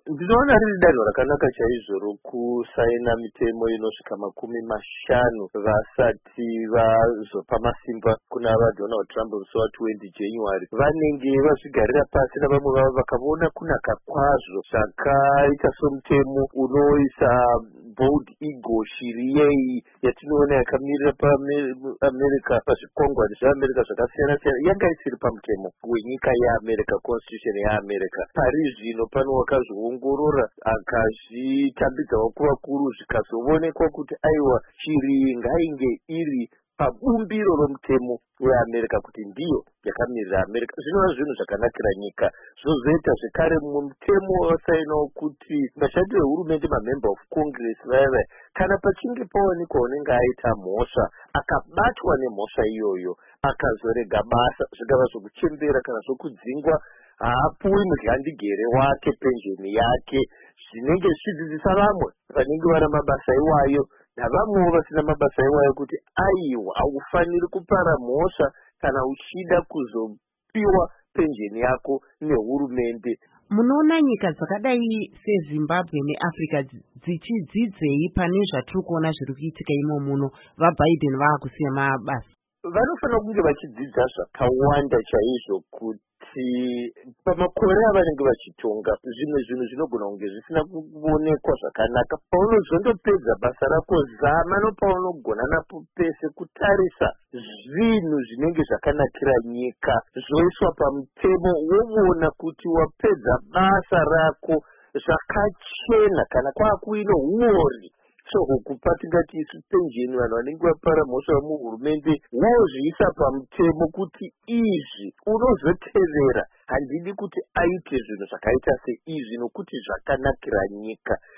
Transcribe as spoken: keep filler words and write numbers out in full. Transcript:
Ndinoona riri danho rakanaka chaizvo rokusaina mitemo inosvika makumi mashanu vasati vazopa masimba kuna vaDonald Trump musi wa20 January. Vanenge vazvigarira pasi navamwe vavo vakaona kunaka kwazvo zvakaita somutemo unoisa bold eagle, shiri yei yatinoona yakamirira paAmerica, pazvikwangwani zveAmerica zvakasiyana siyana, yanga isiri pamutemo wenyika yeAmerica, constitution yeAmerica. Pari zvino pano wakazviongorora akazvitambidza vakuru vakuru zvikazoonekwa kuti aiwa shiri ngainge iri pabumbiro romutemo weAmerica kuti ndiyo yakamirira America. Zvinova zvinhu zvakanakira nyika. Zvozoita zvekare mumwe mutemo wasainawo kuti vashandiri vehurumende, mamember of Congress vaya kana pachinge pawanikwa unenge aita mhosva akabatwa nemhosva iyoyo akazorega basa, zvikava zvokuchembera kana zvokudzingwa, haapuwi mudyandigere wake, pensheni yake, zvinenge zvichidzidzisa vamwe vanenge vana mabasa iwayo navamwewo vasina mabasa iwayo kuti aiwa haufaniri kupara mhosva kana uchida kuzopiwa pensheni yako nehurumende. Munoona nyika dzakadai seZimbabwe neAfrica dzichidzidzei pane zvatiri kuona zviri kuitika imo muno vaBiden vaakusiya mabasa? Vanofanira kunge vachidzidza zvakawanda chaizvo kuti pamakore avanenge vachitonga zvimwe zvinhu zvinogona kunge zvisina kuonekwa zvakanaka. Paunozondopedza basa rako zama nopaunogona napo pese kutarisa zvinhu zvinenge zvakanakira nyika zvoiswa pamutemo, woona kuti wapedza basa rako zvakachena kana kwakuino huori. So kupa tingati isu pensheni vanhu vanenge vapara mhosva muhurumende wozviisa pamutemo kuti izvi unozotevera. Handidi kuti aite zvinhu zvakaita seizvi nokuti zvakanakira nyika.